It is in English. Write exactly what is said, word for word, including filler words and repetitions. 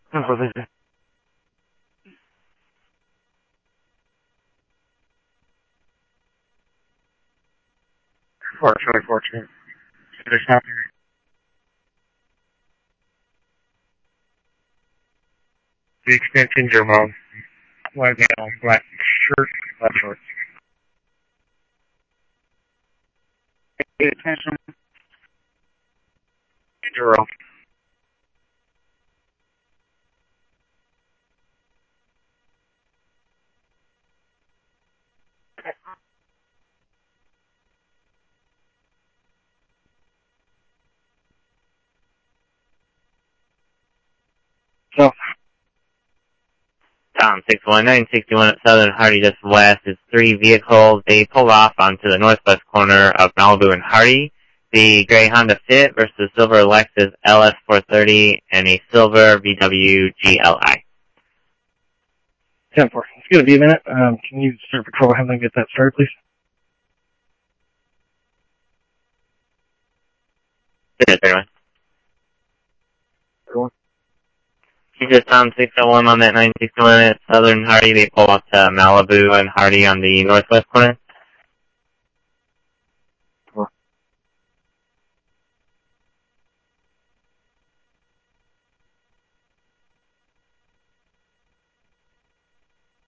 ten four, thank you. four, Charlie fourteen. Six, happy. The extension, your mom. White down, black shirt, black shorts. Pay attention. Zero. So, Tom six one nine sixty-one at Southern Hardy just west is three vehicles. They pulled off onto the northwest corner of Malibu and Hardy. The gray Honda Fit versus silver Lexus L S four thirty and a silver V W G L I. ten four. It's going to be a minute. Um, can you start patrol handling and get that started, please? Yes, everyone. Go on. You just Tom six oh one on that nine sixty-one at Southern Hardy. They pulled off to Malibu and Hardy on the northwest corner.